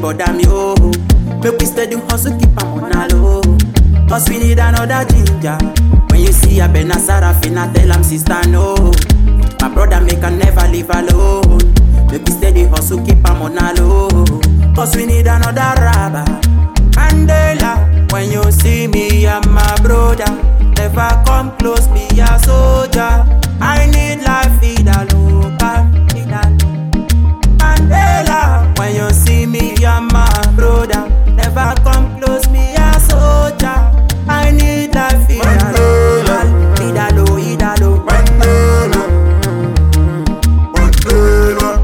bother me, oh. Make we steady hustle, keep am on a low. Cause we need another ginger. When you see a Ben Sarafina, tell am sister no. My brother make her never leave alone. Make we steady hustle, keep am on a low. Cause we need another rabba. Mandela, when you see me, I'm my brother. Never come close, be a soldier. I need life, feed a local. Mandela, when you see me, I'm my brother. Never come close, be a soldier. I need life, feed a local. Idalo, idalo. Mandela, Mandela,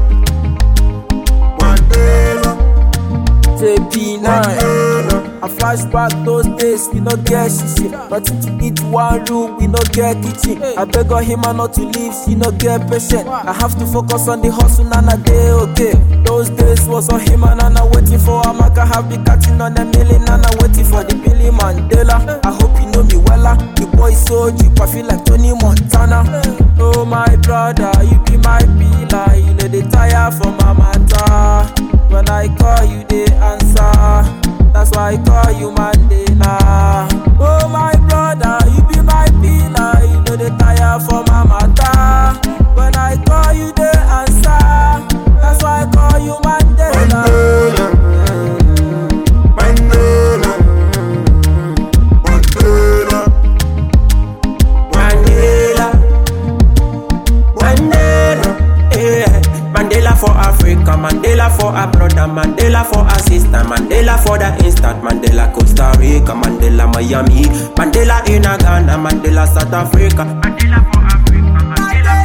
Mandela, JP9. I flashback those days, we no get shit. Nothing to eat, one room, we no get kitchen. I beg of him not to leave, she no get patient. I have to focus on the hustle and a day, okay. Those days was on him and I'm waiting for a Mac. I have been catching on a million and I'm waiting for the Billy Mandela. I hope you know me well, the boy so cheap, I feel like Tony Montana. Oh my brother, you be my pillar, you know they tire for my matter. When I call you, they answer. That's why I call you Mandela. Oh my brother, you be my pillar. You know they tire for my matter. When I call you, they answer. That's why I call you Mandela. Mandela, Mandela, Mandela, Mandela, yeah. Mandela for Africa, Mandela for a brother, Mandela for a sister, Mandela for the instant, Mandela Costa Rica, Mandela Miami, Mandela in Ghana, Mandela South Africa, Mandela for Africa, Mandela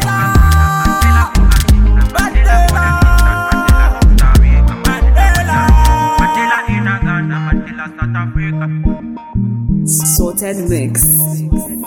for a Mandela in Ghana, Mandela South Africa. Sorted Mix.